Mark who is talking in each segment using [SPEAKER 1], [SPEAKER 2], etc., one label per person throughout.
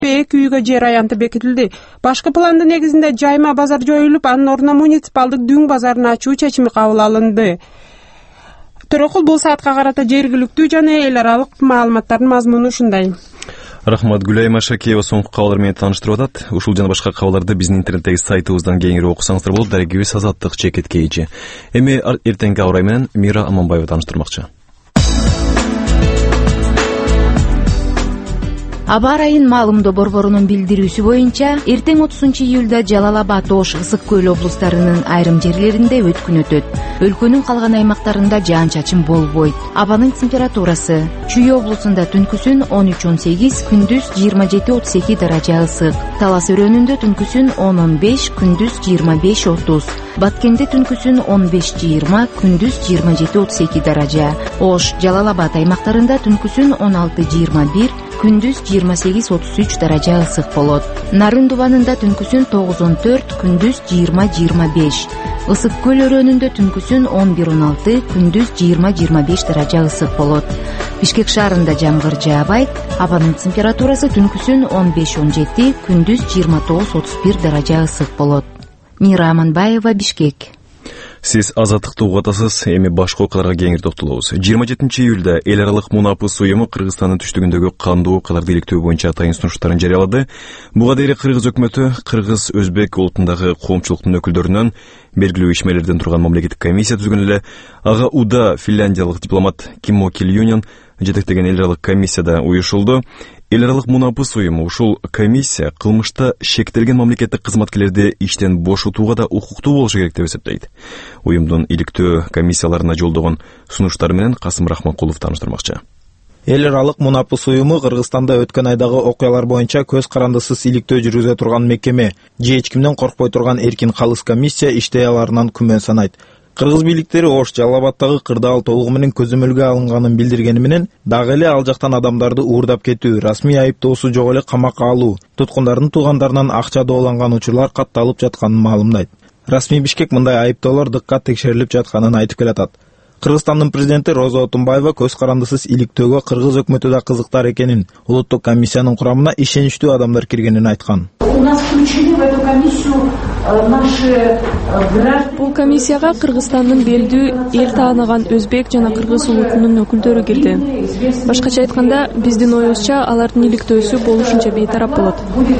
[SPEAKER 1] эки үйгө жер аянты бекитилди. Башкы пландын негизинде жайма базар жоюлуп, анын ордуна муниципалдык дүң базарын ачуу чечими кабыл алынды. Төрөкул бул саатка карата жергиликтүү жана эл аралык маалыматтардын мазмуну ушундай.
[SPEAKER 2] Рахмат, Гүлайма Шакиева соңку кабарлар менен тааныштырып атат. Ушул жана башка кабарларды биздин интернеттеги сайтыбыздан кеңири окусаңыздар болот. Дарегибиз Азаттык Чекеткейчи. Эми эртеңки абрай менен Мира Аманбаева тааныштырмакчы.
[SPEAKER 3] Аба ырайын маалымдоо борборунун билдирүүсү боюнча, эртең 30 июлда Жалал Абад, Ош, Ысык Көл облустарынын айрым жерлеринде өткүн өтөт. Өлкөнүн калган аймактарында жаан-чачын болбойт. Абанын температурасы: Чүй облусунда түнкүсүн 13-18, күндүз 27-32 даража ысык. Талас өрөөнүндө түнкүсүн 10-15, күндүз 25-30. Баткенде түнкүсүн 15-20, күндүз 27-32 даража. Ош, Жалал Абад аймактарында түнкүсүн 16-21, күндүз 28-33 даража ысык болот. Нарын Дубанында түнкүсүн 9-14, күндүз 20-25. Ысык Көл өрөөнүндө түнкүсүн 11-16, күндүз 20-25 даража ысык болот. Бишкек шаарында жамгыр жаабайт. Абанын температурасы түнкүсүн 15-17, күндүз 29-31 даража ысык болот. Мира Аманбаева, Бишкек.
[SPEAKER 2] Сиз Азаттыкты угуп атасыз. Эми башка окуяларга кеңири токтолобуз. 27 июлда эл аралык мунапыс уюму Кыргызстандын түштүгүндөгү кандуу окуяларды иликтөө боюнча атайын сунуштарын жарыялады. Буга дейин Кыргыз өкмөтү Кыргыз өзбек улутундагы коомчулуктун өкүлдөрүнөн белгилүү ишмерлерден турган мамлекеттик комиссия түзгөн эле. Ага уда финляндиялык дипломат Киммо Кильюнен жетектеген эл аралык комиссияда уюшулду. Эл аралык мунапыс уюму ушул комиссия кылмышта шектелген мамлекеттик кызматкерлерди иштен бошотууга да укуктуу болушу керек деп эсептейт. Уюмдун иликтөө комиссияларына жолдогон сунуштары менен Касым Рахманкулов тааныштырмакчы.
[SPEAKER 4] Эл аралык мунапыс уюму Кыргызстанда өткөн айдагы окуялар боюнча көз карандысыз иликтөө жүргүзө турган мекеме. Эч кимден коркпой турган эркин калыс комиссия иштей аларынан күмөн санайт. Кыргыз бийликтери Ош, Жалал Абадтагы кырдаал толугу менен көзөмөлгө алынганын билдиргени менен дагы эле ал жактан адамдарды уурдап кетүү, расмий айыптоосу жок эле камакка алуу, туткундардын туугандарынан акча дооланган учурлар катталып жатканын маалымдайт. Расмий Бишкек мындай айыптоолор дыккат текшерилип жатканын айтып келатат. Кыргызстандын президенти Роза Отунбаева көз карандысыз иликтөөгө кыргыз өкмөтү да кызыктар экенин, улуттук комиссиянын курамына ишеничтүү адамдар киргенин айткан.
[SPEAKER 5] Бул комиссияга Кыргызстандын белдүү эл тааныган өзбек жана кыргыз улутунун өкүлдөрү кирди. Башкача айтканда, биздин оюбузча алардын иликтөөсү болушунча бейтарап болот.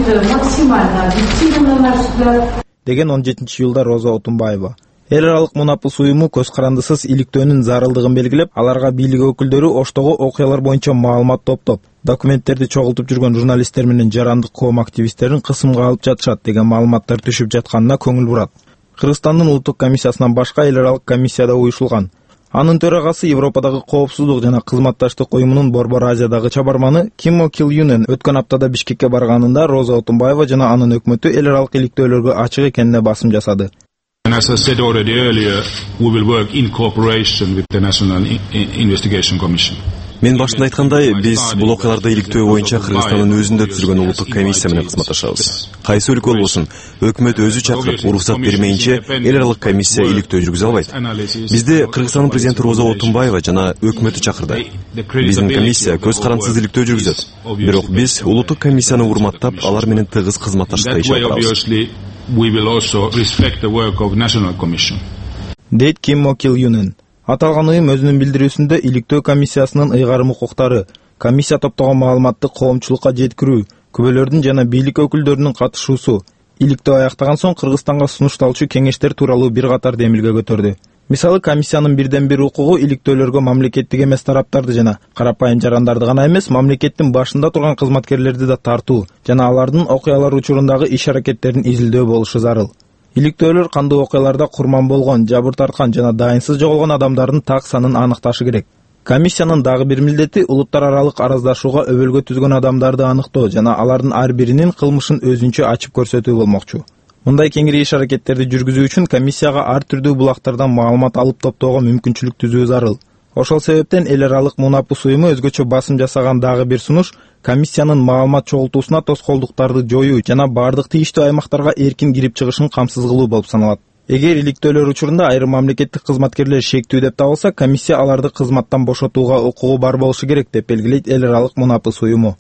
[SPEAKER 4] Деген 17 июлда Роза Отунбаева. Эл аралык мунапыс уюму көз карандысыз иликтөөнүн зарылдыгын белгилеп, аларга бийлик өкүлдөрү Оштогу окуялар боюнча маалымат топтоп, документтерди чогултуп жүргөн журналисттер менен жарандык коом активисттерин кысымга алып жатышат деген маалыматтар түшүп жатканына көңүл бурат. Кыргызстандын улуттук комиссиясынан башка эл аралык комиссияда уюшулган. Анын төрагасы Европадагы коопсуздук жана кызматташтык уюмунун Борбор Азиядагы чабарманы Киммо Кильюнен өткөн аптада Бишкекке барганында Роза Отунбаева жана анын өкмөтү эл аралык иликтөөлөргө ачык экенине басым жасады.
[SPEAKER 6] As I said already earlier, we will work in cooperation with the National Investigation Commission.
[SPEAKER 2] Мен башында айткандай, биз бул окуяларды иликтөө боюнча Кыргызстандын өзүндө түзүлгөн улуттук комиссия менен кызматташабыз. Кайсы өлкө болбосун, өкмөт өзү чакырып, уруксат бермейинче эл аралык комиссия иликтөө жүргүзө албайт. Бизди Кыргызстандын президенти Роза Отунбаева жана өкмөтү чакырды. Биздин комиссия көз карандысыз иликтөө жүргүзөт. Бирок биз улуттук комиссияны урматтап, алар менен тыгыз кызматташтыкта иши алабыз.
[SPEAKER 6] We will also respect the work of National Commission.
[SPEAKER 4] Дейт Киммо Кильюнен. Аталган уюм өзүнүн билдирүүсүндө иликтөө комиссиясынын ыйгарым укуктары, комиссия топтогон маалыматты коомчулукка жеткирүү, күбөлөрдүн жана бийлик өкүлдөрүнүн катышуусу, иликтөө аяктаган соң Кыргызстанга сунушталчу кеңештер тууралуу бир катар демилге көтөрдү. Мисалы, комиссиянын бирден бир укугу иликтөөлөргө мамлекеттик эмес тараптарды жана карапайым жарандарды гана эмес, мамлекеттин башында турган кызматкерлерди да тартуу жана алардын окуялар учурундагы иш-аракеттерин изилдөө болушу зарыл. Иликтөөлөр кандуу окуяларда курман болгон, жабыр тарткан жана дайынсыз жоголгон адамдардын так санын аныкташы керек. Комиссиянын дагы бир милдети улуттар аралык араздашууга өбөлгө түзгөн адамдарды аныктоо жана алардын ар биринин кылмышын өзүнчө ачып көрсөтүү болмокчу. Мындай кеңири иш-аракеттерди жүргүзүү үчүн комиссияга ар түрдүү булактардан маалымат алып топтоого мүмкүнчүлүк түзүү зарыл. Ошол себептен эл аралык мунапыс уюму өзгөчө басым жасаган дагы бир сунуш комиссиянын маалымат чогултуусуна тоскоолдуктарды жоюу жана бардык тийиштүү аймактарга эркин кирип чыгышын камсыз кылуу болуп саналат. Эгер иликтөөлөр учурунда айрым мамлекеттик кызматкерлер шектүү деп табылса, комиссия аларды кызматтан бошотууга укугу бар болушу керек деп белгилейт эл аралык мунапыс уюму.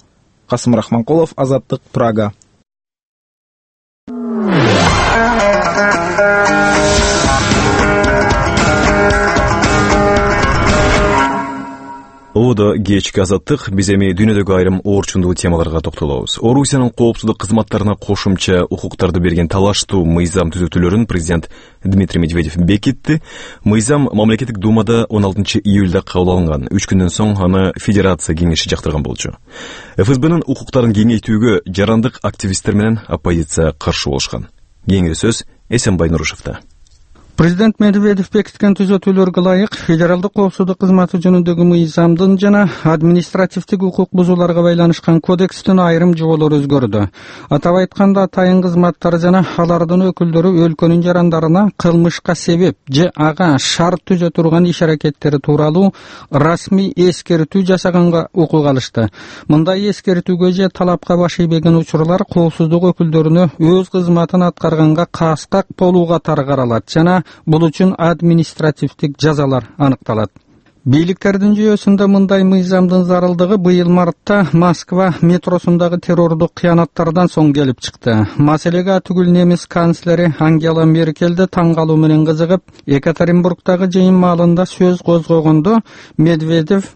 [SPEAKER 4] Касым Рахманкулов, Азаттык, Прага.
[SPEAKER 2] Ода кечки Азаттык, биз эми дүйнөдөгү айрым орчундуу темаларга токтолобуз. Орусиянын коопсуздук кызматтарына кошумча укуктарды берген талаштуу мыйзам түзөтүүлөрүн президент Дмитрий Медведев бекитти. Мыйзам мамлекеттик думада 16 июлда кабыл алынган. 3 күндөн соң аны Федерация кеңеши жактырган болчу. ФСБнын укуктарын кеңейтүүгө жарандык активисттер менен оппозиция каршы болушкан. Кеңири сөз Эсенбай Нурушевда.
[SPEAKER 7] Президент Медведев бекиткен түзөтүүлөргө ылайык федералдык коопсуздук кызматы жөнүндөгү мыйзамдын жана административдик укук бузууларга байланышкан кодекстин айрым жоболору өзгөрдү. Атап айтканда, атайын кызматтар жана алардын өкүлдөрү өлкөнүн жарандарына кылмышка себеп же ага шарт түзө турган иш-аракеттери тууралуу расмий эскертүү жасаганга укук алышты. Мындай эскертүүгө же талапка баш ийбеген учурлар коопсуздук өкүлдөрүнө өз кызматын аткарганга каскак болуу катары каралат жана бул үчүн административдик жазалар аныкталат. Бийликтердин жүйөсүндө мындай мыйзамдын зарылдыгы быйыл мартта Москва метросундагы террордук кыянаттардан соң келип чыкты. Маселеге түгүл немис канцлери Ангела Меркелди таң калуу менен кызыгып, Екатеринбургдагы жыйын маалында сөз козгогондо Медведев: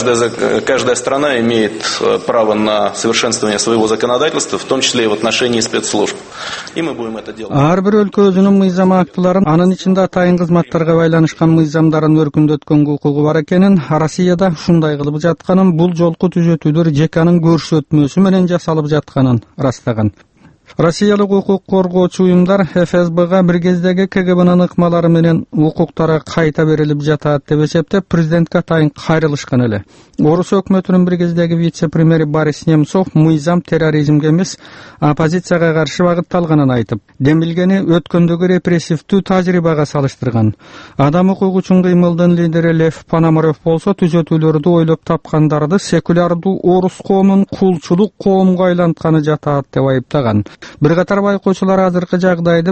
[SPEAKER 8] Каждая страна имеет право на совершенствование своего законодательства, в том числе и в отношении спецслужб. И мы будем это делать.
[SPEAKER 7] Ар бир өлкө өзүнүн мыйзам актыларын, анын ичинде атайын кызматтарга байланышкан мыйзамдарын өркүндөткөнгө укугу бар экенин, Россияда ушундай кылып жатканын, бул жолку түзөтүүлөр ЖКнын көрсөтмөсү менен жасалып жатканын ырастаган. Россиялык укук коргоочу уюмдар ФСБга бир кездеги КГБнын ыкмалары менен укуктары кайта берилип жатат деп эсептеп, президентке атайын кайрылышкан эле. Орус өкмөтүнүн бир кездеги вице-премьери Борис Немцов мыйзам терроризмге эмес, оппозицияга каршы багытталганын айтып, демилгени өткөндөгү репрессивдүү тажрыйбага салыштырган. Адам укугу үчүн кыймылдын лидери Лев Пономарев болсо, түзөтүүлөрдү ойлоп тапкандарды секулярдуу орус коомун кулчулук коомго айлантканы жатат деп айыптаган. Бир катар байкоочулар азыркы жагдайды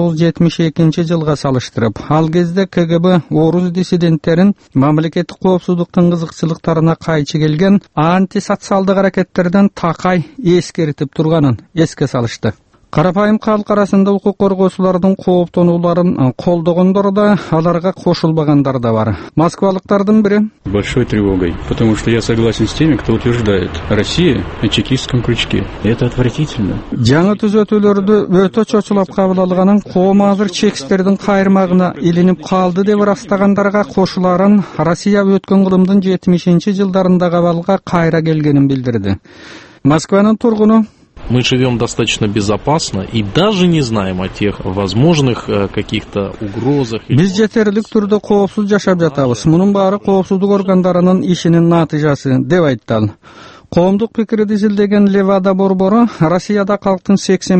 [SPEAKER 7] 1972 жылга салыштырып, ал кезде КГБ орус диссиденттерин мамлекеттик коопсуздуктун кызыкчылыктарына кайчы келген антисоциалдык аракеттерден такай эскертип турганын эске салышты. Карапайым калк арасында укук коргоочулардын кооптонууларын колдогондор да, аларга кошулбагандар да бар. Москвалыктардын бири:
[SPEAKER 9] большой тревогой, потому что я согласен с теми, кто утверждает, Россия на чекистском крючке. Это отвратительно.
[SPEAKER 7] Жаңы түзөтүүлөрдү өтө чочулап кабыл алганын, коом азыр чекисттердин кайрмагына илинип калды деп ырастагандарга кошуларын, Россия өткөн кылымдын 70-жылдарында кабалга кайра келгенин билдирди. Москванын тургуну:
[SPEAKER 10] мы живем достаточно безопасно и даже не знаем о тех возможных каких-то угрозах.
[SPEAKER 7] Биз жетерлик түрдө коопсуз жашап жатабыз. Мунун баары коопсуздук органдарынын ишинин натыйжасы деп айтты ал. Коомдук пикирди изилдеген Левада борбору Россияда калктын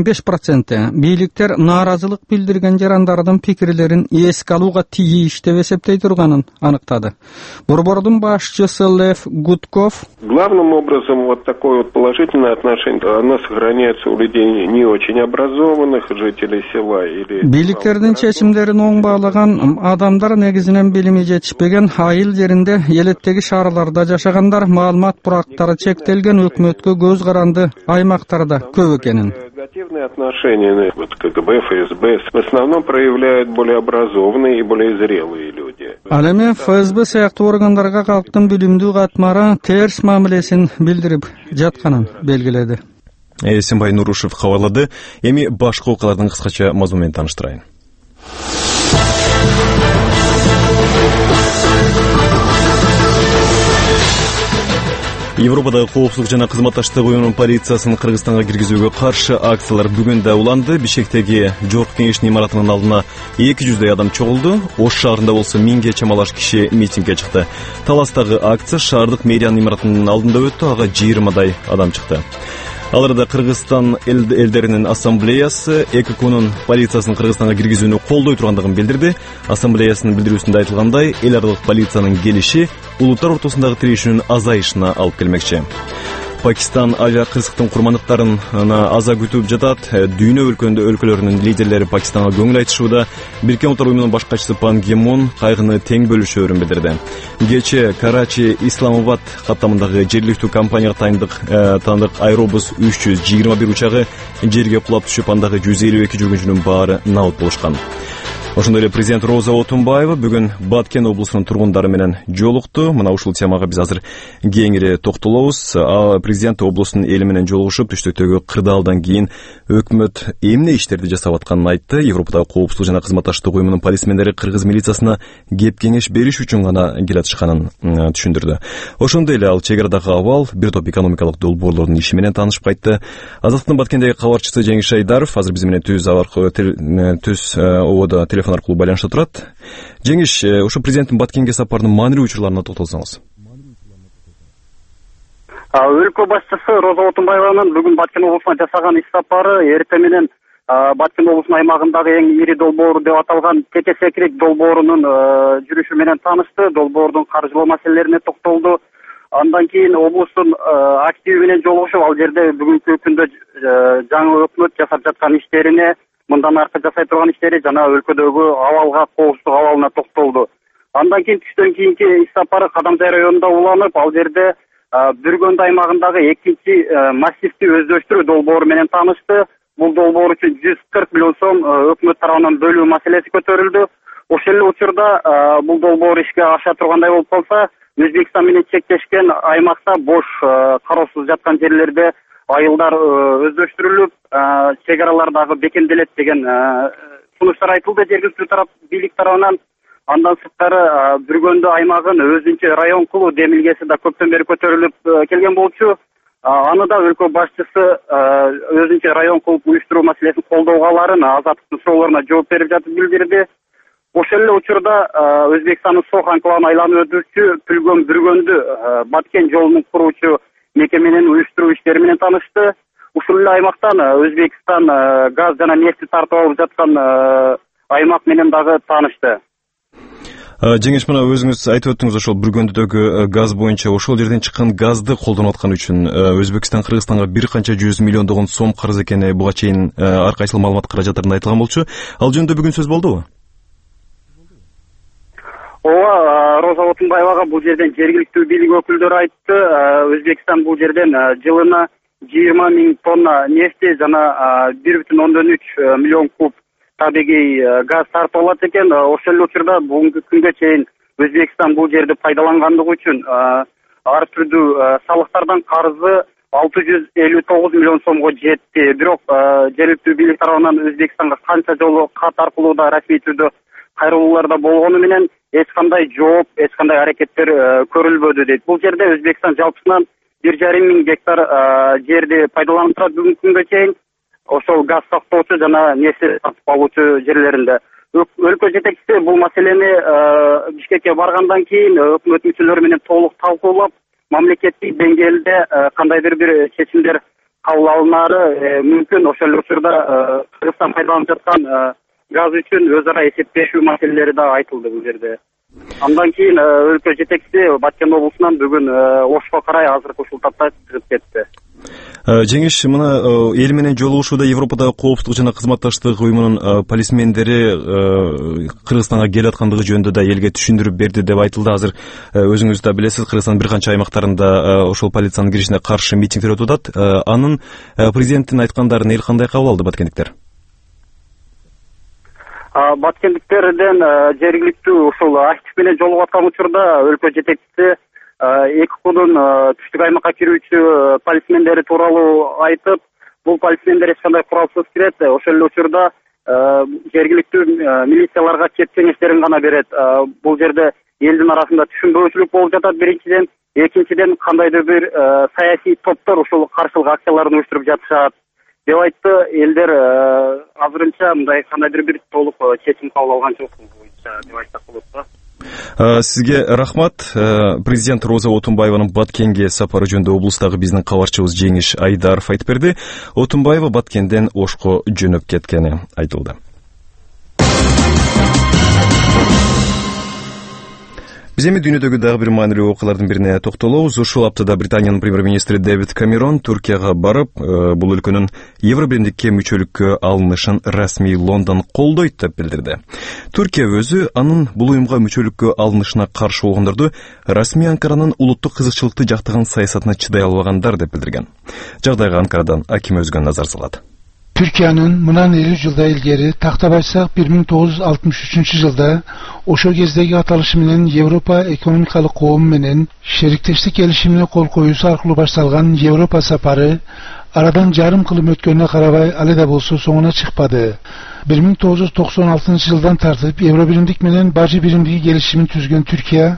[SPEAKER 7] 85% бийликтер нааразылык билдирген жарандардын пикирлерин эске алууга тийиш деп эсептей турганын аныктады. Борбордун башчысы Лев Гудков:
[SPEAKER 11] главным образом вот такое вот положительное отношение, оно сохраняется у людей не очень образованных, жителей села или...
[SPEAKER 7] Бийликтердин чечимдерин оң баалаган адамдар, негизинен билими жетишпеген, айыл жеринде, элеттеги шаарларда жашагандар, маалымат бурактары чектелген, өкмөткө көз каранды аймактарда көп экенин.
[SPEAKER 11] Негативные отношения вот КГБ, ФСБ в основном проявляют более образованные и более зрелые люди.
[SPEAKER 7] Ал эми ФСБ сыяктуу органдарга калктын билимдүү катмары терс мамилесин билдирип жатканын белгиледи.
[SPEAKER 2] Эсенбай Нурушев кабарлады. Эми башка окуялардын кыскача мазмуну менен тааныштырайын. Европадагы коопсуздук жана кызматташтык уюмунун полициясын Кыргызстанга киргизүүгө каршы акциялар бүгүн да уланды. Бишкектеги Жогорку кеңештин имаратынын алдына 200 адам чогулду. Ош шаарында болсо 1000ге чамалаш киши митингге чыкты. Таластагы акция шаардык мэриянын имаратынын алдында өттү. Ага 20 адам чыкты. Аларда Кыргызстан элдеринин ассамблеясы ЭККнун полициясын Кыргызстанга киргизүүнү колдой тургандыгын билдирди. Ассамблеясынын билдирүүсүндө айтылгандай, эл аралык полициянын келиши улуттар ортосундагы тирешүүнүн азайышына алып келмекчи. Пакистан авиа кырсыктын курмандыктарын аза күтүп жатат. Дүйнө өлкөлөрүнүн лидерлери Пакистанга көңүл айтышууда. Бириккен Улуттар уюмунун баш катчысы Пан Ги Мун кайгыны тең бөлүшөөрүн билдирди. Кечээ Карачи Исламабад каттамындагы жергиликтүү компанияга таандык Аэробус 321 учагы жерге кулап түшүп, андагы 152 жүргүнчүнүн баары набыт болушкан. Ошондой эле президент Роза Отунбаева бүгүн Баткен облусунун тургундары менен жолукту. Мына ушул темага биз азыр кеңири токтолобуз. Президент облустун эли менен жолугушуп, түштүктөгү кырдаалдан кийин өкмөт эмне иштерди жасап атканын айтты. Европадагы коопсуздук жана кызматташтык уюмунун полисмендери кыргыз милициясына кеп кеңеш бериш үчүн гана келатышканын түшүндүрдү. Ошондой эле ал чек арадагы абал, бир топ экономикалык долбоорлордун иши менен таанышып кайтты. Азаттыктын Баткендеги кабарчысы Жеңиш Айдаров азыр биз менен түз ободо телефон аркылуу байланышта турат. Жеңиш, ушу президенттин Баткенге сапарынын маанилүү учурларына токтолсоңуз.
[SPEAKER 12] Өлкө башчысы Роза Отунбаеванын бүгүн Баткен облусуна жасаган иш сапары эртең менен Баткен облусунун аймагындагы эң ири долбоор деп аталган Текесекирик долбоорунун жүрүшү менен таанышты. Долбоордун каржылоо маселелерине токтолду. Андан кийин облустун активи менен жолугушуп, ал жерде бүгүнкү күндө жаңы өкмөт жасап жаткан иштерине, мындан аркы жасай турган иштери жана өлкөдөгү абалга, коопсуздук абалына токтолду. Андан кийин түштөн кийинки иш сапары Кадамжай районунда уланып, ал жерде Бүргөндү аймагындагы экинчи массивди өздөштүрүү долбоору менен таанышты. Бул долбоор үчүн 140 миллион сом өкмөт тарабынан бөлүү маселеси көтөрүлдү. Ошол эле учурда бул долбоор ишке аша тургандай болуп калса, Өзбекстан менен чектешкен аймакта бош кароосуз жаткан жерлерде айылдар өздөштүрүлүп, чек аралар дагы бекемделет деген сунуштар айтылды жергиликтүү бийлик тарабынан. Андан сырткары Бүргөндү аймагын өзүнчө район кылуу демилгеси да көптөн бери көтөрүлүп келген болчу. Аны да өлкө башчысы өзүнчө район кылып уюштуруу маселесин колдоого аларын Азаттыктын суроолоруна жооп берип жатып билдирди. Ошол эле учурда Өзбекстандын Сох анклавын айланып өтүүчү Пүлгөн Бүргөндү Баткен жолунун куруучу мекеменин уюштуруу иштери менен таанышты. Ушул эле аймактан Өзбекстан газ жана нефти тартып алып жаткан аймак менен дагы таанышты.
[SPEAKER 2] Жеңиш, мына өзүңүз айтып өттүңүз, ошол Бүргөндүдөгү газ боюнча ошол жерден чыккан газды колдонуп аткан үчүн Өзбекстан Кыргызстанга бир канча 100 миллиондогон сом карыз экени буга чейин ар кайсыл маалымат каражаттарында айтылган болчу. Ал жөнүндө бүгүн сөз болдубу?
[SPEAKER 12] Ооба, Роза Отунбаевага бул жерден жергиликтүү бийлик өкүлдөрү айтты. Өзбекстан бул жерден жылына 20 миң тонна нефти жана 1,3 миллион куб табигый газ тартып алат экен. Ошол эле учурда бүгүнкү күнгө чейин Өзбекстан бул жерди пайдалангандыгы үчүн ар түрдүү салыктардан карызы 659 миллион сомго жетти. Бирок жергиликтүү бийлик тарабынан Өзбекстанга канча жолу кат аркылуу да расмий түрдө кайрылуулар да болгону менен эч кандай жооп, эч кандай аракеттер көрүлбөдү дейт. Бул жерде Өзбекстан жалпысынан 1,5 миң гектар жерди пайдаланып турат бүгүнкү күнгө чейин. Ошол газ сактоочу жана нефти сатып алуучу жерлеринде. Өлкө жетекчиси бул маселени Бишкекке баргандан кийин өкмөт мүчөлөрү менен толук талкуулап, мамлекеттик деңгээлде кандайдыр бир чечимдер кабыл алынары мүмкүн. Ошол эле учурда Кыргызстан пайдаланып жаткан газ үчүн өз ара эсептешүү маселелери да айтылды бул жерде. Андан кийин өлкө жетекчиси Баткен облусунан бүгүн Ошко карай азыркы ушул тапта чыгып кетти.
[SPEAKER 2] Жеңиш, мына эл менен жолугушууда Европадагы коопсуздук жана кызматташтык уюмунун полисмендери Кыргызстанга келип аткандыгы жөнүндө да элге түшүндүрүп берди деп айтылды. Азыр өзүңүз да билесиз, Кыргызстандын бир канча аймактарында ошол полициянын киришине каршы митингдер өтүп атат. Анын президенттин айткандарын эл кандай кабыл алды баткендиктер?
[SPEAKER 12] Баткендиктерден жергиликтүү ушул актив менен жолугуп аткан учурда өлкө жетекчиси ЭККУдун түштүк аймакка кирүүчү полисмендери тууралуу айтып, бул полисмендер эч кандай куралсыз кирет. Ошол эле учурда жергиликтүү милицияларга кеп кеңештерин гана берет. Бул жерде элдин арасында түшүнбөөчүлүк болуп жатат биринчиден, экинчиден кандайдыр бир саясий топтор ушул каршылык акцияларын уюштуруп жатышат деп айтты. Элдер азырынча мындай кандайдыр бир толук чечим кабыл алган жок деп айтсак болот да.
[SPEAKER 2] Сизге рахмат. Президент Роза Отунбаеванын Баткенге сапары жөнүндө облустагы биздин кабарчыбыз Жеңиш Айдаров айтып берди. Отунбаева Баткенден Ошко жөнөп кеткени айтылды. Биз эми дүйнөдөгү дагы бир маанилүү окуялардын бирине токтолобуз. Ушул аптада Британиянын премьер-министри Дэвид Камерон Туркияга барып, бул өлкөнүн Евробиримдикке мүчөлүккө алынышын расмий Лондон колдойт деп билдирди. Туркия өзү анын бул уюмга мүчөлүккө алынышына каршы болгондорду расмий Анкаранын улуттук кызыкчылыкты жактаган саясатына чыдай албагандар деп билдирген. Жагдайга Анкарадан Аким Өзгөн назар салат.
[SPEAKER 13] Türkiye'nin mınan 50 yılda ilgeri taxtabaysak 1963 yılda oşo gezdeki atılışı menen Avrupa ekonomikalık qoğum menen şerikteşlik gelişimine kol koyusu arqılı başsalgan Avrupa saparı aradan jarım kılım ötkönüne karabay aleda bolsa soňuna çıkmadı. 1996 yıldan tartıp Eurobirimdik menen bacı birimdiki gelişimin tüzgön Türkiye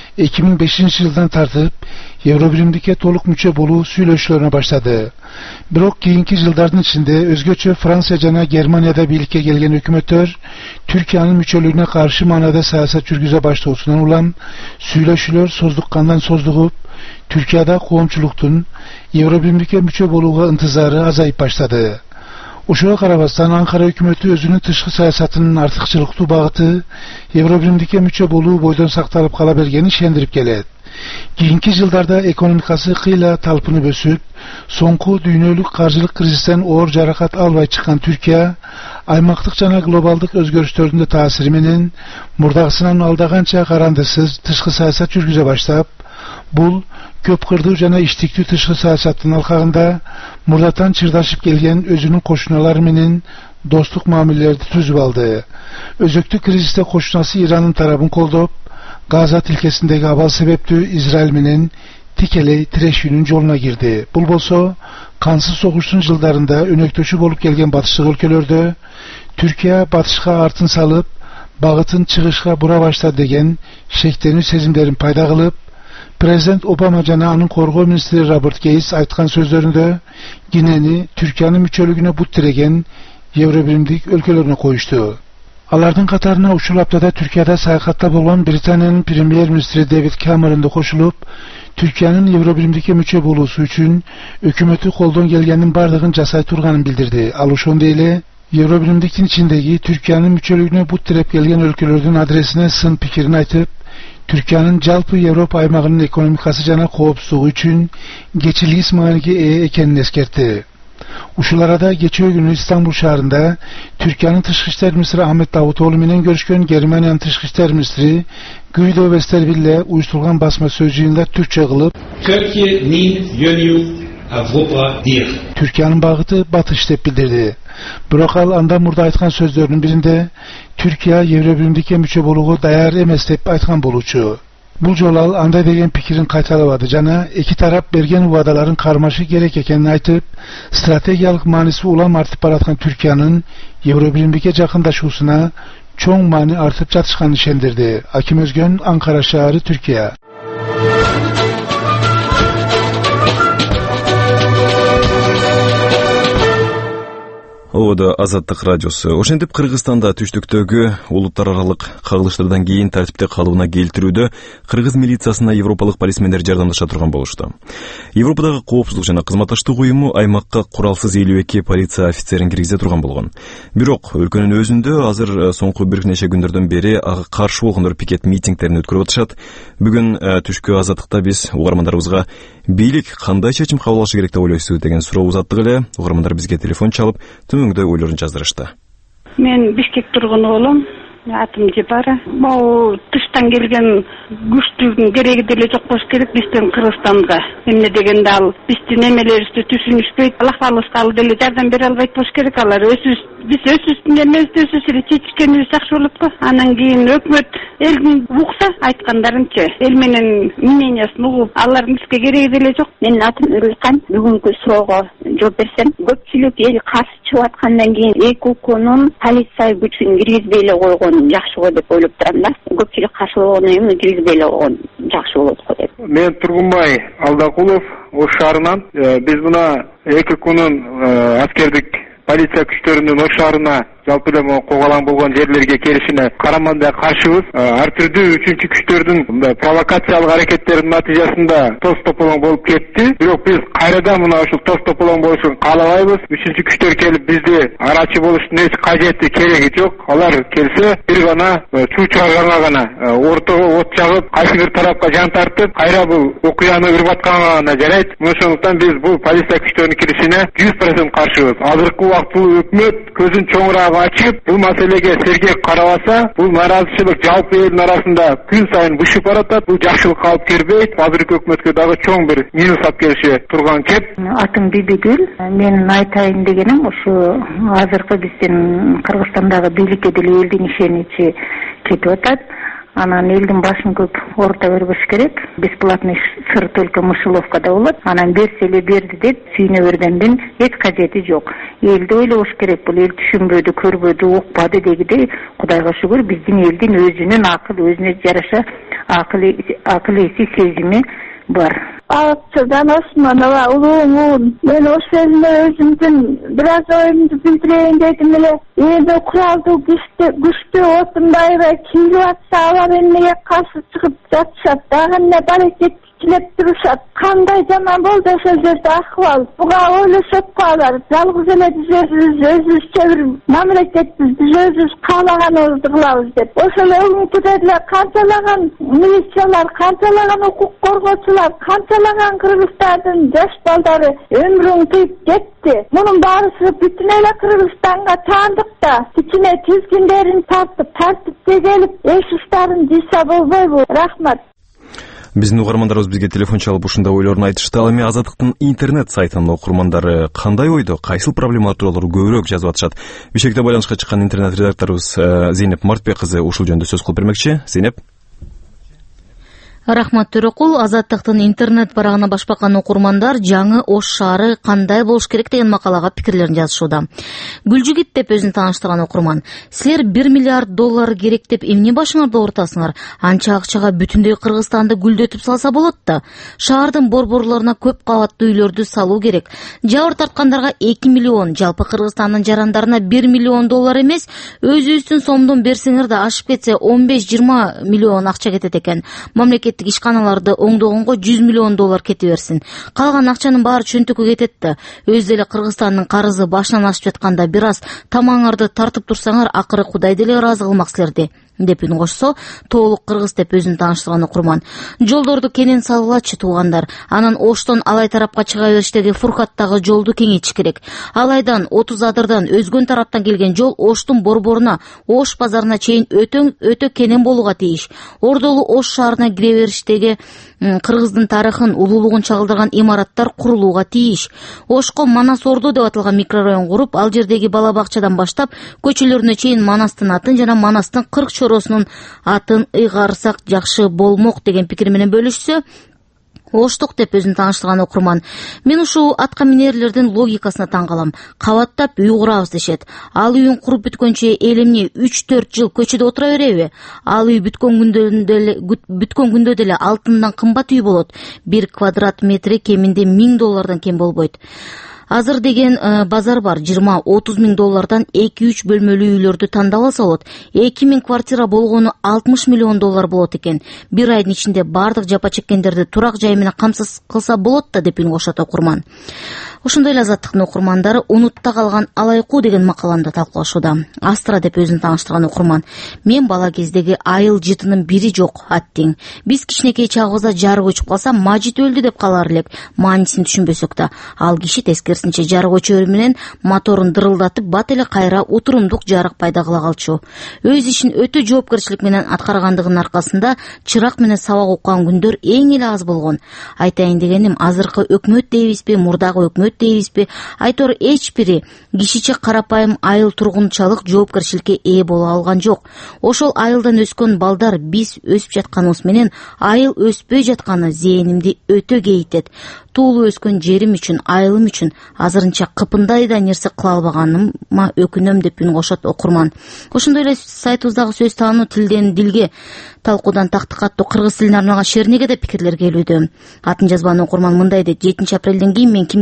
[SPEAKER 13] 2005 yıldan tartıp Eurobirimdikке toluk müçe bolu süйлöşlerine başladı. Birok keyinki yılların içinde özgöçö Fransa jana Germaniyada birlikке gelgen hükümetler Türkiye'nin müçölüğüne karşı manada siyasat жүрgüze başlausundan ulan süйлöşülör sozdukkandan sozdugup Türkiye'de qoğumçuluktun Eurobirimdikке müçe boluğa intizarı azayıp başladı. Uşuğa karabastan Ankara hükümeti özünün tışkı siyasatının artıkçılıklı bağıtı Eurobirimdikке müçe boluğu boydan saktalıp kalabergeni şendirip geledi. Keyinki yıllarda ekonomikası kıyla talpını bösüp, sonku dünyölük karşılık krizisten oğur jarakat albay çıkan Türkiye, aymaklık jana globaldık özgörüştöründe tasiri menen, murdağısынан aldagança karandısız tışkı siyasat жүрgüze başlap, bul, köp kırdığı jana iştikli tışkı siyasatın alkağında, murdatan çırdaşıp gelgen özünün koşunaları menen, dostluk mamullerdi tüzüp aldı. Özöktü kriziste koşunası İran'ın tarafını koldop, Gaza tilkesindeki abal sebeptü İsrail menen tikele Tireşyünün yoluna girdi. Bul bolso, kansız soğuşun yıllarında önöktöşü bolup gelgen batışlık ülkelerde Türkiye batışka artın salıp, bağıtın çıkışka bura başladı degen şekteni sezimlerin payda kılıp, Prezident Obama jana anın korgoo ministri Robert Gates aytkan sözlerinde Gineni Türkiye'nin müçölüğüne but diregen Eurobirimdik ülkelerine koyuştu. Alardan katarına uşul haftada Türkiye'de sayakatta bolan Britanya'nın Premier-ministri David Cameron da koşulup, Türkiye'nin Eurobirimdikке müçe bolusu üçün hükümeti koldan gelgenin bardığın jasay turganın bildirdi. Aluşonda ile Eurobirimdikkin içindeki Türkiye'nin müçölüğüne but direp gelgen ülkelerden adresine sın pikirini aytıp, Türkiye'nin jalpı Avrupa aymağının ekonomikası jana qoopsuzluğu üçün geçilgis maanigi ekenini eskertti. Uşul arada geçiyor günü İstanbul şahrında Türkiye'nin Dışişleri İşler Ministri Ahmet Davutoğlu menen görüşken Germaniyanın Dışişleri İşler Ministri Guido Westerwelle uyuşturgan basma sözcüğünde Türkçe kılıp Türkiye'nin yönü Avrupa dir. Türkiye'nin bağıtı batış dep bildirdi. Bürokal anda murda aytkan sözlerinin birinde Türkiye Eurobirimdikке müçe boluğu dayar emes dep aytkan boluçu. Bu jolal anda degen pikirin kaytalıvadı jana iki taraf bergen vadaların karmaşı gerek ekenini aytıp strategiyalık manisi ulam artıp baratkan Türkiye'nin Eurobirimdikке jakındaşuusuna çoğun mani artıp jatışkanını şendirdi. Akim Özgön, Ankara şahri, Türkiye.
[SPEAKER 2] Ода Азаттык радиосу. Ошентип Кыргызстанда түштүктөгү улуттар аралык кагылыштардан кийин тартипте калыбына келтирүүдө кыргыз милициясына европалык полисмендер жардамдаша турган болушту. Европадагы коопсуздук жана кызматташтык уюму аймакка куралсыз 52 полиция офицерин киргизе турган болгон. Бирок өлкөнүн өзүндө азыр соңку бир нече күндөрдөн бери ага каршы болгондор пикет митингдерин өткөрүп атышат. Бүгүн түшкү Азаттыкта биз угармандарыбызга бийлик кандай чечим кабыл алышы керек деп ойлойсуз деген суроо узаттык эле. Угармандар бизге телефон чалып төмөңдө ойлорун жаздырышты.
[SPEAKER 14] Мен Бишкек тургун болом. Атым Жепара. Могу тыштан келген күчтүн кереги деле жок болуш керек биздин Кыргызстанга. Эмне дегенде ал биздин эмелерибизди түшүнүшпөйт. Аллах кааласа деле жардам бере албайт болуш керек. Алар биз өсүбүздүн эмебизди өсүп чечишкенибиз жакшы болот го. Анан кийин өкмөт элдин укса айткандарынча, эл менен мнениясын угуп, алардын бизге кереги деле жок. Менин атым Үрүлкан. Бүгүнкү суроого жооп берсем, көпчүлүк эл каршы чыгып аткандан кийин эки укунун полиция күчүн киргизбей эле койгон жакшы го деп ойлоп турам да. Көпчүлүк каршы болгондон кийин киргизбей эле койгон жакшы болот го деп.
[SPEAKER 15] Мен Тургунбай Алдакулов, Ош шаарынан. Биз мына эки күнүн аскердик полиция күчтөрүнүн Ош шаарына жалпы эле могу когалаң болгон жерлерге келишине караманда каршыбыз. Ар түрдүү үчүнчү күчтөрдүн провокациялык аракеттеринин натыйжасында тоз тополоң болуп кетти. Бирок биз кайрадан мына ушул тоз тополоң болушун каалабайбыз. Үчүнчү күчтөр келип бизди арачы болуштун эч кажети кереги жок. Алар келсе бир гана чуу чыгарганга гана ортого от жагып, кайсы бир тарапка жан тартып, кайра бул окуяны ырбатканга гана жарайт. Ошондуктан биз бул полиция күчтөрүнүн киришине 100% каршыбыз. Азыркы убакта өкмөт көзүн чоңураак ачып, бул маселеге сергек карабаса, бул нааразычылык жалпы элдин арасында күн сайын бышып баратат. Бул жакшылыкка алып келбейт. Азыркы өкмөткө дагы чоң бир минус алып келиши турган кеп.
[SPEAKER 16] Атым Бибигүл. Мен айтайын дегеним ушу азыркы биздин Кыргызстандагы бийликке деле элдин ишеничи кетип атат. Анан элдин башын көп орто бербеш керек. Бесплатный сыр только мышеловкада болот. Анан берсе эле берди деп сүйүнө бергендин эч кажети жок. Элди ойлош керек. Бул эл түшүнбөдү, көрбөдү, укпады дегидей. Кудайга шүгүр биздин элдин өзүнүн өзүнө жараша акыл эси сезими бар.
[SPEAKER 17] Акчадан Османова, улуумун. Мен ошол эле өзүмдүн бир аз оюмду билдирейин дедим эле. Эми куралдуу күчтүү Отунбаева кимге атса алар эмнеге каршы чыгып жатышат. Дагы эмне баракет тилеп турушат. Кандай жаман болду ошол жерде акыбал. Буга ойлошот калар. Жалгыз эле өзүбүзчө бир мамлекетпиз, биз өзүбүз каалаганыбызды кылабыз деп. Ошол өлүмтүдө деле канчалаган милициялар, канчалаган укук коргоочулар, канчалаган Кыргызстандын жаш балдары өмүрүн кыйып кетти. Мунун баарысы бүтүн эле Кыргызстанга таандык да. Кичине тизгиндерин тартипке келип, эш иштарын жыйса болбойбу? Рахмат.
[SPEAKER 2] Биздин угармандарыбыз бизге телефон чалып ушундай ойлорун айтышты. Ал эми Азаттыктын интернет сайтынын окурмандары кандай ойдо, кайсыл проблемалар тууралуу көбүрөөк жазып атышат? Бишкекте байланышка чыккан интернет редакторубуз Зейнеп Мартбек кызы ушул жөнүндө сөз кылып бермекчи. Зейнеп.
[SPEAKER 3] Рахмат Төрөкул. Азаттыктын интернет барагына баш баккан окурмандар жаңы Ош шаары кандай болуш керек деген макалага пикирлерин жазышууда. Гүлжигит деп өзүн тааныштырган окурман: "Силер 1 миллиард доллар керек деп эмне башыңарды оорутасыңар? Анча акчага бүтүндөй Кыргызстанды гүлдөтүп салса болот да. Шаардын борборлоруна көп кабаттуу үйлөрдү салуу керек. Жабыр тарткандарга 2 миллион, жалпы Кыргызстандын жарандарына 1 миллион доллар эмес, өзүбүздүн сомдон берсеңер да ашып кетсе 15-20 миллион акча кетет экен. Мамлекет ишканаларды оңдогонго 100 миллион доллар кете берсин. Калган акчанын баары чөнтөккө кетет да. Өз деле Кыргызстандын карызы башынан ашып жатканда бир аз тамаңарды тартып турсаңар, акыры Кудай деле ыраазы кылмак силерди" деп үн кошсо, тоолук кыргыз деп өзүн тааныштырган окурман: "Жолдорду кенен салгылачы туугандар. Анан Оштон Алай тарапка чыга бериштеги Фуркаттагы жолду кеңейтиш керек. Алайдан 30 адырдан өзгөн тараптан келген жол Оштун борборуна, Ош базарына чейин өтө кенен болууга тийиш. Ордолу Ош шаарына кире бериштеги Кыргыздын тарыхын, улуулугун чагылдырган имараттар курулууга тийиш. Ошко Манас Ордо деп аталган микрорайон куруп, ал жердеги бала бакчадан баштап көчөлөрүнө чейин Манастын атын жана Манастын 40 чоросунун атын ыйгарсак жакшы болмок" деген пикир менен бөлүшсө, Оштук деп өзүн тааныштырган окурман: "Мен ушул атка минерлердин логикасына таң калам. Кабаттап үй курабыз дешет. Ал үйүн куруп бүткөнчө эл эмне 3-4 жыл көчөдө отура береби? Ал үй бүткөн күндө деле алтындан кымбат үй болот. 1 квадрат метри кеминде 1000 доллардан кем болбойт. Азыр деген базар бар. 20-30 миң доллардан 2-3 бөлмөлүү үйлөрдү тандап алса болот. 2000 квартира болгону 60 миллион доллар болот экен. Бир айдын ичинде бардык жапа чеккендерди турак жай менен камсыз кылса болот да" деп үн кошот окурман. Ошондой эле Азаттыктын окурмандары унутта калган Алайкуу деген макаламды талкуулашууда. Астра деп өзүн тааныштырган окурман: "Мен бала кездеги айыл жытынын бири жок аттиң. Биз кичинекей чагыбызда жарык өчүп калса, Мажит өлдү деп калар элек. Маанисин түшүнбөсөк да. Ал киши тескерисинче жарык өчөрү менен моторун дырылдатып, бат эле кайра утурумдук жарык пайда кыла калчу. Өз ишин өтө жоопкерчилик менен аткаргандыгынын аркасында чырак менен сабак уккан күндөр эң эле аз болгон. Айтайын дегеним, азыркы өкмөт дейбизби, мурдагы өкмөт дейбизби, айтор эч бири кишиче карапайым айыл тургунчалык жоопкерчиликке ээ боло алган жок. Ошол айылдан өскөн балдар биз өсүп жатканыбыз менен айыл өспөй жатканы зээнимди өтө кейитет. Туулуп өскөн жерим үчүн, айылым үчүн азырынча кыпындай да нерсе кыла албаганыма өкүнөм" деп үн кошот окурман. Ошондой эле сайтыбыздагы сөз таануу тилден дилге талкуудан тактыкка аттуу кыргыз тилине арналган шернеге да пикирлер келүүдө. Атын жазбан окурман мындай дейт: "7 апрелден кийин мен кимге болбосо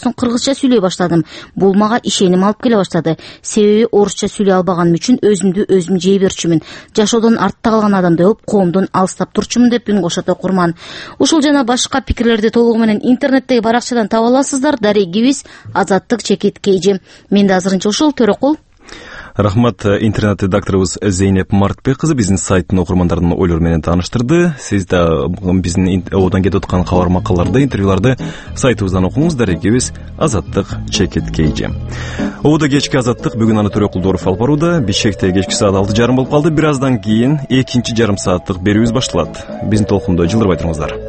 [SPEAKER 18] соң кыргызча сүйлөй баштадым. Бул мага ишеним алып келе баштады. Себеби орусча сүйлөй албаганым үчүн өзүмдү өзүм жей берчүмүн. Жашоодон артта калган адамдай болуп, коомдон алыстап турчумун деп үн кошот окурман. Ушул жана башка пикирлерди толугу менен интернеттеги баракчадан таба аласыздар. Дарегибиз Азаттык чекит KG. Менде азырынча ушул. Төрөкул.
[SPEAKER 2] Рахмат. Интернет редакторубуз Зейнеп Мартбек кызы биздин сайттын окурмандарынын ойлору менен тааныштырды. Сиз да биздин одан кетип аткан кабар макалаларды, интервьюларды сайтыбыздан окуңуз. Дарегибиз Азаттык чекит KG. Оуда кечки Азаттык бүгүн аны Төрөкул Дооров алып барууда. Бишкекте кечки саат 6:30 болуп калды. Бир аздан кийин экинчи жарым сааттык берүүбүз башталат. Биздин толкундо жылдырбай туруңуздар.